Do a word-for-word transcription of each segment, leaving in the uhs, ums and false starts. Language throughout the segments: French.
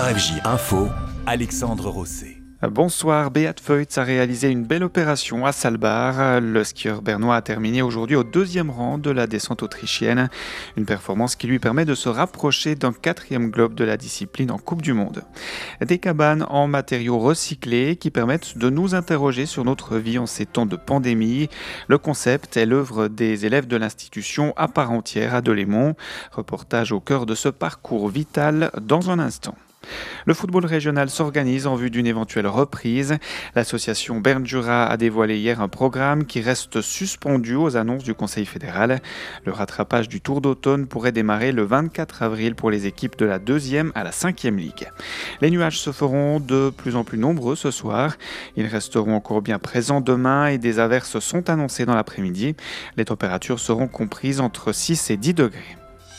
R F J Info, Alexandre Rosset. Bonsoir, Beat Feuz a réalisé une belle opération à Saalbach. Le skieur bernois a terminé aujourd'hui au deuxième rang de la descente autrichienne. Une performance qui lui permet de se rapprocher d'un quatrième globe de la discipline en Coupe du Monde. Des cabanes en matériaux recyclés qui permettent de nous interroger sur notre vie en ces temps de pandémie. Le concept est l'œuvre des élèves de l'institution à part entière à Delémont. Reportage au cœur de ce parcours vital dans un instant. Le football régional s'organise en vue d'une éventuelle reprise. L'association Bern Jura a dévoilé hier un programme qui reste suspendu aux annonces du Conseil fédéral. Le rattrapage du Tour d'automne pourrait démarrer le vingt-quatre avril pour les équipes de la deuxième à la cinquième ligue. Les nuages se feront de plus en plus nombreux ce soir. Ils resteront encore bien présents demain et des averses sont annoncées dans l'après-midi. Les températures seront comprises entre six et dix degrés.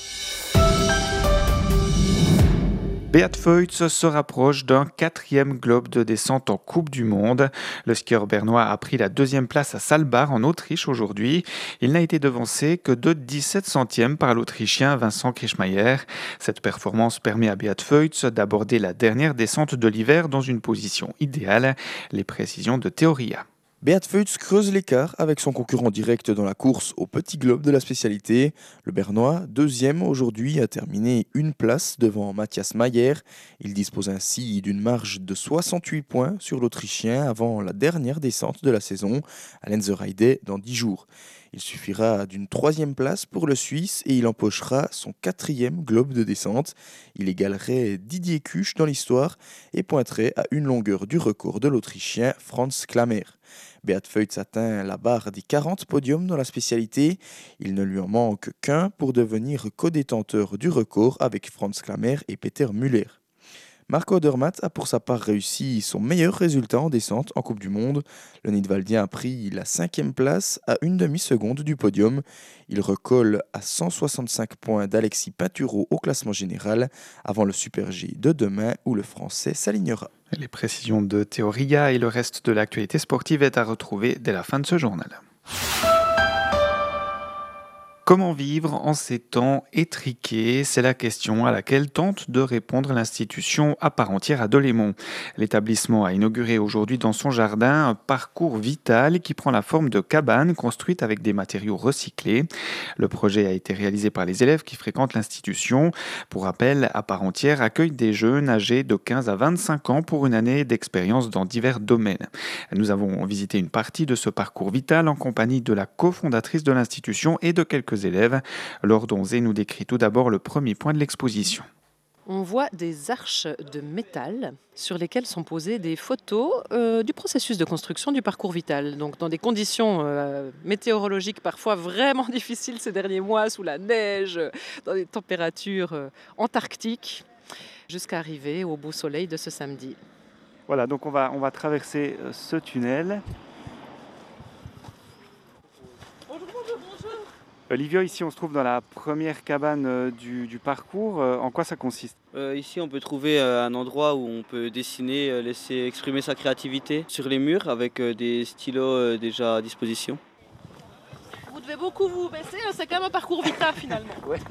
Beat Feuz se rapproche d'un quatrième globe de descente en Coupe du Monde. Le skieur bernois a pris la deuxième place à Saalbach en Autriche aujourd'hui. Il n'a été devancé que de dix-sept centièmes par l'Autrichien Vincent Krischmaier. Cette performance permet à Beat Feuz d'aborder la dernière descente de l'hiver dans une position idéale. Les précisions de Theoria. Beat Feuz creuse l'écart avec son concurrent direct dans la course au petit globe de la spécialité. Le Bernois, deuxième aujourd'hui, a terminé une place devant Matthias Mayer. Il dispose ainsi d'une marge de soixante-huit points sur l'Autrichien avant la dernière descente de la saison à Lenzerheide dans dix jours. Il suffira d'une troisième place pour le Suisse et il empochera son quatrième globe de descente. Il égalerait Didier Kusch dans l'histoire et pointerait à une longueur du record de l'Autrichien Franz Klammer. Beat Feuz atteint la barre des quarante podiums dans la spécialité. Il ne lui en manque qu'un pour devenir co-détenteur du record avec Franz Klammer et Peter Müller. Marco Odermatt a pour sa part réussi son meilleur résultat en descente en Coupe du Monde. Le Nidwaldien a pris la cinquième place à une demi-seconde du podium. Il recolle à cent soixante-cinq points d'Alexis Pinturo au classement général avant le Super G de demain où le Français s'alignera. Les précisions de Theoria et le reste de l'actualité sportive est à retrouver dès la fin de ce journal. Comment vivre en ces temps étriqués ? C'est la question à laquelle tente de répondre l'institution à part entière à Delémont. L'établissement a inauguré aujourd'hui dans son jardin un parcours vital qui prend la forme de cabanes construites avec des matériaux recyclés. Le projet a été réalisé par les élèves qui fréquentent l'institution. Pour rappel, à part entière accueille des jeunes âgés de quinze à vingt-cinq ans pour une année d'expérience dans divers domaines. Nous avons visité une partie de ce parcours vital en compagnie de la cofondatrice de l'institution et de quelques élèves. Laure Donzé nous décrit tout d'abord le premier point de l'exposition. On voit des arches de métal sur lesquelles sont posées des photos euh, du processus de construction du parcours vital. Donc dans des conditions euh, météorologiques parfois vraiment difficiles ces derniers mois, sous la neige, dans des températures euh, antarctiques, jusqu'à arriver au beau soleil de ce samedi. Voilà, donc on va, on va traverser ce tunnel. Olivia, ici on se trouve dans la première cabane euh, du, du parcours. Euh, en quoi ça consiste ? euh, Ici on peut trouver euh, un endroit où on peut dessiner, euh, laisser exprimer sa créativité sur les murs avec euh, des stylos euh, déjà à disposition. Vous devez beaucoup vous baisser, c'est quand même un parcours vital finalement. Ouais.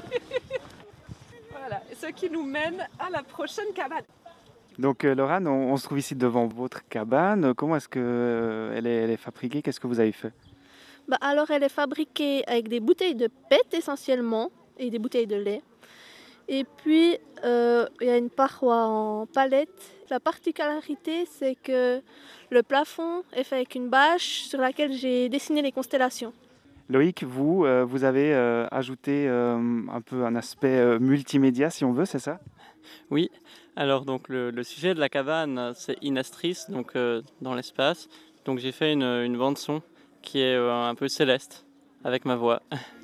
Voilà, ce qui nous mène à la prochaine cabane. Donc euh, Laurane, on, on se trouve ici devant votre cabane. Comment est-ce qu'elle euh, est, elle est fabriquée ? Qu'est-ce que vous avez fait ? Bah alors elle est fabriquée avec des bouteilles de P E T essentiellement et des bouteilles de lait. Et puis euh, il y a une paroi en palette. La particularité c'est que le plafond est fait avec une bâche sur laquelle j'ai dessiné les constellations. Loïc, vous, euh, vous avez euh, ajouté euh, un peu un aspect euh, multimédia si on veut, c'est ça ? Oui, alors donc le, le sujet de la cabane c'est Inastris, donc euh, dans l'espace. Donc j'ai fait une, une bande son qui est euh, un peu céleste avec ma voix.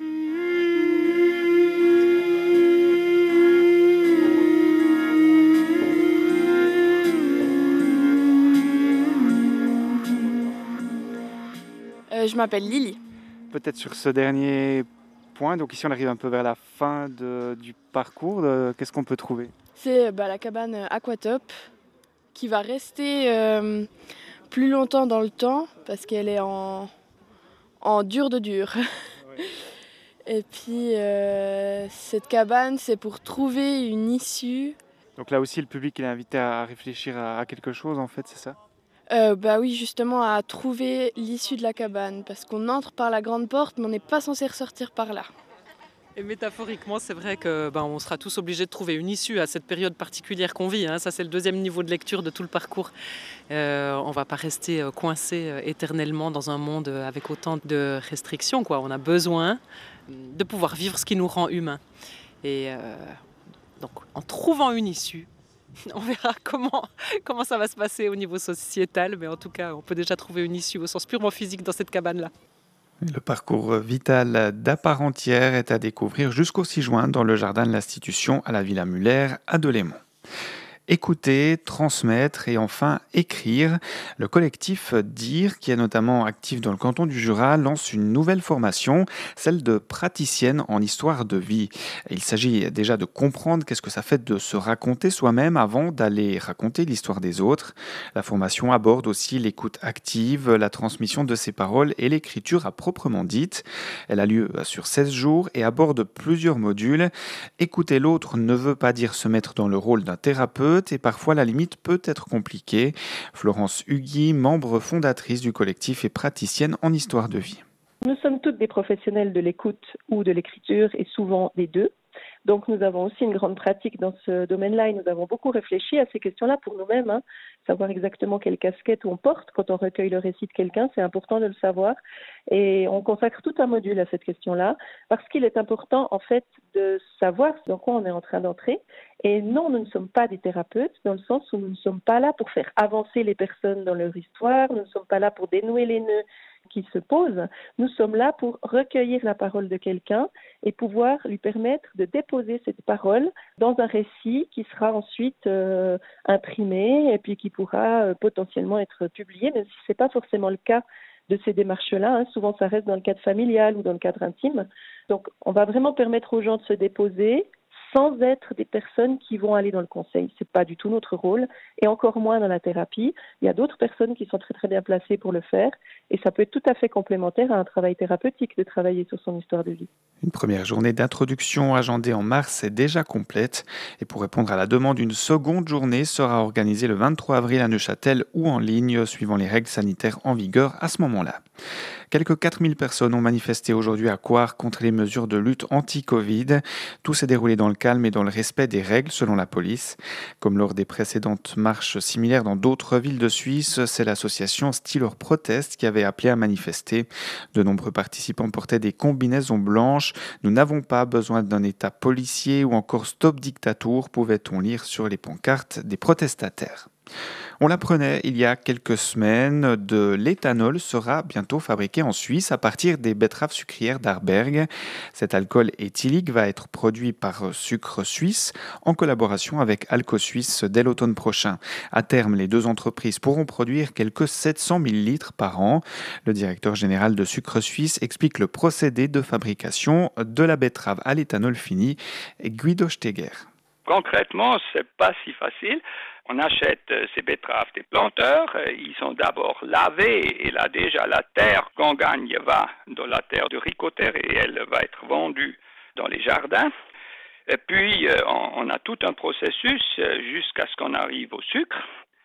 Euh, je m'appelle Lily. Peut-être sur ce dernier point, donc ici on arrive un peu vers la fin de, du parcours, de, qu'est-ce qu'on peut trouver ? C'est bah, la cabane Aquatop qui va rester euh, plus longtemps dans le temps parce qu'elle est en, en dur de dur. Oui. Et puis euh, cette cabane, c'est pour trouver une issue Donc là aussi, le public il est invité à réfléchir à, à quelque chose, en fait, c'est ça? Euh, bah oui, justement, à trouver l'issue de la cabane, parce qu'on entre par la grande porte, mais on n'est pas censé ressortir par là. Et métaphoriquement, c'est vrai que ben, on sera tous obligés de trouver une issue à cette période particulière qu'on vit. Hein. Ça, c'est le deuxième niveau de lecture de tout le parcours. Euh, on ne va pas rester coincé éternellement dans un monde avec autant de restrictions, quoi. On a besoin de pouvoir vivre ce qui nous rend humains. Et euh, donc, en trouvant une issue, on verra comment, comment ça va se passer au niveau sociétal. Mais en tout cas, on peut déjà trouver une issue au sens purement physique dans cette cabane-là. Le parcours vital d'à part entière est à découvrir jusqu'au six juin dans le jardin de l'institution à la Villa Muller à Delémont. Écouter, transmettre et enfin écrire. Le collectif Dire, qui est notamment actif dans le canton du Jura, lance une nouvelle formation, celle de praticienne en histoire de vie. Il s'agit déjà de comprendre qu'est-ce que ça fait de se raconter soi-même avant d'aller raconter l'histoire des autres. La formation aborde aussi l'écoute active, la transmission de ses paroles et l'écriture à proprement dite. Elle a lieu sur seize jours et aborde plusieurs modules. Écouter l'autre ne veut pas dire se mettre dans le rôle d'un thérapeute, et parfois la limite peut être compliquée. Florence Hugui, membre fondatrice du collectif et praticienne en histoire de vie. Nous sommes toutes des professionnels de l'écoute ou de l'écriture et souvent les deux. Donc nous avons aussi une grande pratique dans ce domaine-là et nous avons beaucoup réfléchi à ces questions-là pour nous-mêmes. Hein. Savoir exactement quelle casquette on porte quand on recueille le récit de quelqu'un, c'est important de le savoir. Et on consacre tout un module à cette question-là parce qu'il est important en fait de savoir dans quoi on est en train d'entrer. Et non, nous ne sommes pas des thérapeutes dans le sens où nous ne sommes pas là pour faire avancer les personnes dans leur histoire, nous ne sommes pas là pour dénouer les nœuds qui se posent. Nous sommes là pour recueillir la parole de quelqu'un et pouvoir lui permettre de déposer cette parole dans un récit qui sera ensuite euh, imprimé et puis qui pourra euh, potentiellement être publié, même si ce n'est pas forcément le cas de ces démarches-là. Hein. Souvent, ça reste dans le cadre familial ou dans le cadre intime. Donc, on va vraiment permettre aux gens de se déposer sans être des personnes qui vont aller dans le conseil. Ce n'est pas du tout notre rôle, et encore moins dans la thérapie. Il y a d'autres personnes qui sont très très bien placées pour le faire, et ça peut être tout à fait complémentaire à un travail thérapeutique de travailler sur son histoire de vie. Une première journée d'introduction agendée en mars est déjà complète, et pour répondre à la demande, une seconde journée sera organisée le vingt-trois avril à Neuchâtel ou en ligne, suivant les règles sanitaires en vigueur à ce moment-là. Quelques quatre mille personnes ont manifesté aujourd'hui à Coire contre les mesures de lutte anti-Covid. Tout s'est déroulé dans le calme et dans le respect des règles selon la police. Comme lors des précédentes marches similaires dans d'autres villes de Suisse, c'est l'association Stiller Protest qui avait appelé à manifester. De nombreux participants portaient des combinaisons blanches. Nous n'avons pas besoin d'un État policier ou encore Stop Dictature, pouvait-on lire sur les pancartes des protestataires. On l'apprenait il y a quelques semaines, de l'éthanol sera bientôt fabriqué en Suisse à partir des betteraves sucrières d'Arberg. Cet alcool éthylique va être produit par Sucre Suisse en collaboration avec Alco Suisse dès l'automne prochain. À terme, les deux entreprises pourront produire quelques sept cent mille litres par an. Le directeur général de Sucre Suisse explique le procédé de fabrication de la betterave à l'éthanol fini, Guido Steger. Concrètement, c'est pas si facile. On achète ces betteraves des planteurs, ils sont d'abord lavés et là déjà la terre qu'on gagne va dans la terre de ricoteur et elle va être vendue dans les jardins. Et puis on a tout un processus jusqu'à ce qu'on arrive au sucre.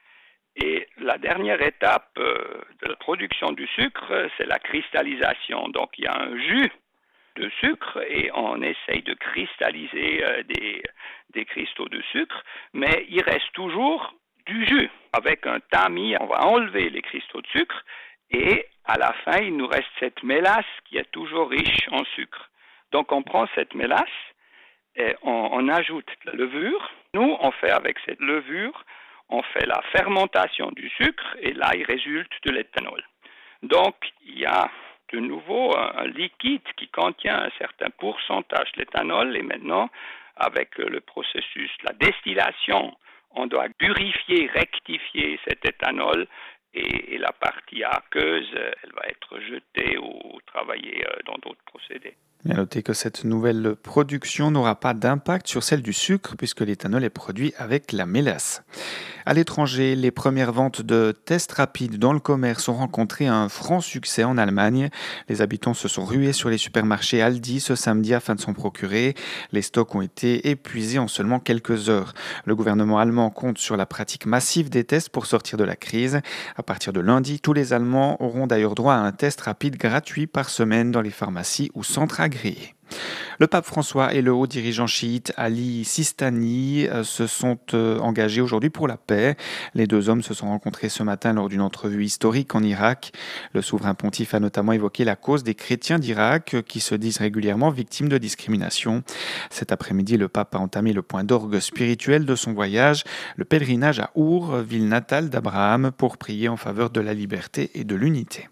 Et la dernière étape de la production du sucre, c'est la cristallisation. Donc il y a un jus de sucre et on essaye de cristalliser euh, des, des cristaux de sucre, mais il reste toujours du jus. Avec un tamis, on va enlever les cristaux de sucre et à la fin, il nous reste cette mélasse qui est toujours riche en sucre. Donc on prend cette mélasse et on, on ajoute la levure. Nous, on fait avec cette levure, on fait la fermentation du sucre et là, il résulte de l'éthanol. Donc, il y a de nouveau un liquide qui contient un certain pourcentage d'éthanol et maintenant, avec le processus de la distillation, on doit purifier, rectifier cet éthanol et, et la partie aqueuse, elle va être jetée ou travaillée dans d'autres procédés. Bien noter que cette nouvelle production n'aura pas d'impact sur celle du sucre puisque l'éthanol est produit avec la mélasse. À l'étranger, les premières ventes de tests rapides dans le commerce ont rencontré un franc succès en Allemagne. Les habitants se sont rués sur les supermarchés Aldi ce samedi afin de s'en procurer. Les stocks ont été épuisés en seulement quelques heures. Le gouvernement allemand compte sur la pratique massive des tests pour sortir de la crise. À partir de lundi, tous les Allemands auront d'ailleurs droit à un test rapide gratuit par semaine dans les pharmacies ou centres agréés. Le pape François et le haut dirigeant chiite Ali Sistani se sont engagés aujourd'hui pour la paix. Les deux hommes se sont rencontrés ce matin lors d'une entrevue historique en Irak. Le souverain pontife a notamment évoqué la cause des chrétiens d'Irak qui se disent régulièrement victimes de discrimination. Cet après-midi, le pape a entamé le point d'orgue spirituel de son voyage, le pèlerinage à Our, ville natale d'Abraham, pour prier en faveur de la liberté et de l'unité.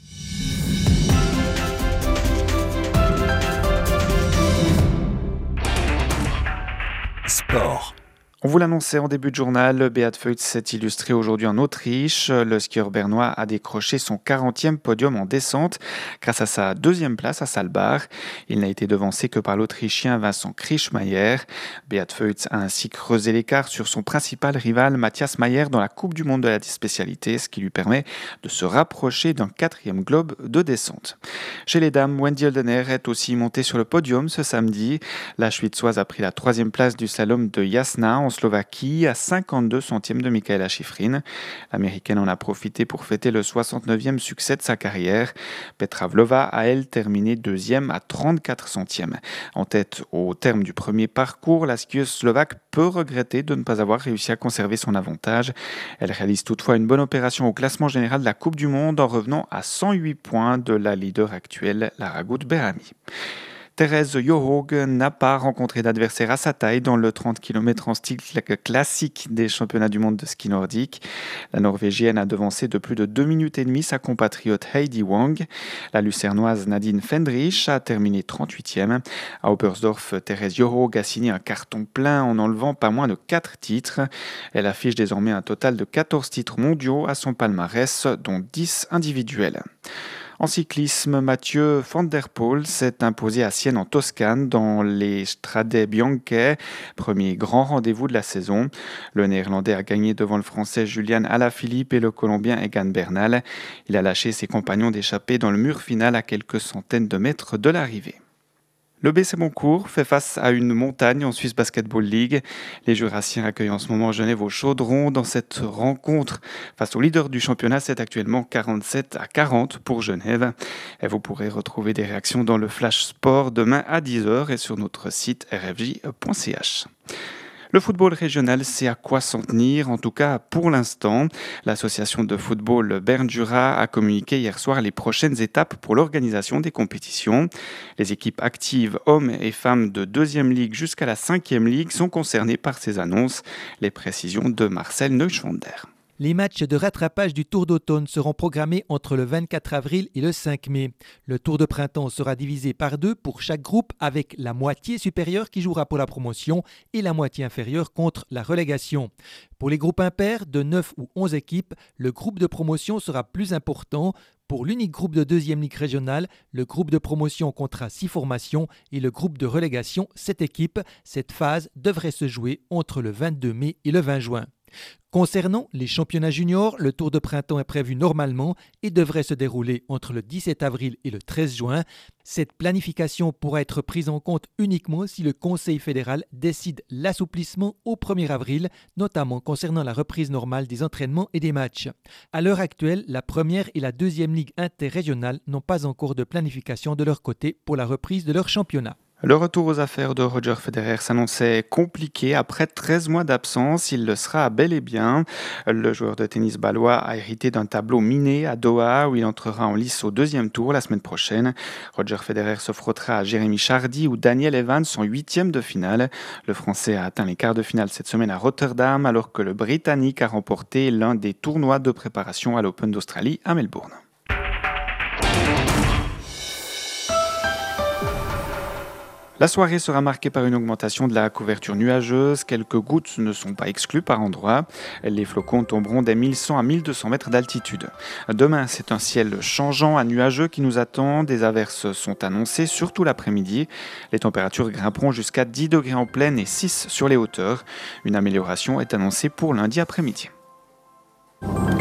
Sport. On vous l'annonçait en début de journal, Beat Feuz s'est illustré aujourd'hui en Autriche. Le skieur bernois a décroché son quarantième podium en descente grâce à sa deuxième place à Saalbach. Il n'a été devancé que par l'Autrichien Vincent Kriechmayr. Beat Feuz a ainsi creusé l'écart sur son principal rival Matthias Mayer dans la Coupe du Monde de la spécialité, ce qui lui permet de se rapprocher d'un quatrième globe de descente. Chez les dames, Wendy Holdener est aussi montée sur le podium ce samedi. La Schwitzoise a pris la troisième place du slalom de Jasna en Slovaquie à cinquante-deux centièmes de Michaela Schifrin. L'américaine en a profité pour fêter le soixante-neuvième succès de sa carrière. Petra Vlhova a elle terminé deuxième à trente-quatre centièmes. En tête au terme du premier parcours, la skieuse slovaque peut regretter de ne pas avoir réussi à conserver son avantage. Elle réalise toutefois une bonne opération au classement général de la Coupe du Monde en revenant à cent huit points de la leader actuelle, Lara Gut-Berhami. Therese Johaug n'a pas rencontré d'adversaire à sa taille dans le trente kilomètres en style classique des championnats du monde de ski nordique. La Norvégienne a devancé de plus de deux minutes et demie sa compatriote Heidi Wang. La Lucernoise Nadine Fendrich a terminé trente-huitième. À Oberstdorf, Therese Johaug a signé un carton plein en enlevant pas moins de quatre titres. Elle affiche désormais un total de quatorze titres mondiaux à son palmarès, dont dix individuels. En cyclisme, Mathieu van der Poel s'est imposé à Sienne en Toscane dans les Strade Bianche, premier grand rendez-vous de la saison. Le Néerlandais a gagné devant le Français Julian Alaphilippe et le Colombien Egan Bernal. Il a lâché ses compagnons d'échappée dans le mur final à quelques centaines de mètres de l'arrivée. Le B C Boncourt fait face à une montagne en Swiss Basketball League. Les Jurassiens accueillent en ce moment Genève au Chaudron. Dans cette rencontre face au leader du championnat, c'est actuellement quarante-sept à quarante pour Genève. Et vous pourrez retrouver des réactions dans le Flash Sport demain à dix heures et sur notre site r f j point c h. Le football régional sait à quoi s'en tenir, en tout cas pour l'instant. L'association de football Berne-Jura a communiqué hier soir les prochaines étapes pour l'organisation des compétitions. Les équipes actives, hommes et femmes de deuxième ligue jusqu'à la cinquième ligue sont concernées par ces annonces. Les précisions de Marcel Neuschwander. Les matchs de rattrapage du Tour d'automne seront programmés entre le vingt-quatre avril et le cinq mai. Le Tour de printemps sera divisé par deux pour chaque groupe avec la moitié supérieure qui jouera pour la promotion et la moitié inférieure contre la relégation. Pour les groupes impairs de neuf ou onze équipes, le groupe de promotion sera plus important. Pour l'unique groupe de deuxième ligue régionale, le groupe de promotion comptera six formations et le groupe de relégation sept équipes. Cette phase devrait se jouer entre le vingt-deux mai et le vingt juin. Concernant les championnats juniors, le Tour de printemps est prévu normalement et devrait se dérouler entre le dix-sept avril et le treize juin. Cette planification pourra être prise en compte uniquement si le Conseil fédéral décide l'assouplissement au premier avril, notamment concernant la reprise normale des entraînements et des matchs. À l'heure actuelle, la première et la deuxième ligue interrégionale n'ont pas encore de planification de leur côté pour la reprise de leur championnat. Le retour aux affaires de Roger Federer s'annonçait compliqué. Après treize mois d'absence, il le sera bel et bien. Le joueur de tennis bâlois a hérité d'un tableau miné à Doha où il entrera en lice au deuxième tour la semaine prochaine. Roger Federer se frottera à Jérémy Chardy ou Daniel Evans en huitième de finale. Le Français a atteint les quarts de finale cette semaine à Rotterdam alors que le Britannique a remporté l'un des tournois de préparation à l'Open d'Australie à Melbourne. La soirée sera marquée par une augmentation de la couverture nuageuse. Quelques gouttes ne sont pas exclues par endroits. Les flocons tomberont des mille cent à mille deux cents mètres d'altitude. Demain, c'est un ciel changeant à nuageux qui nous attend. Des averses sont annoncées, surtout l'après-midi. Les températures grimperont jusqu'à dix degrés en plaine et six sur les hauteurs. Une amélioration est annoncée pour lundi après-midi.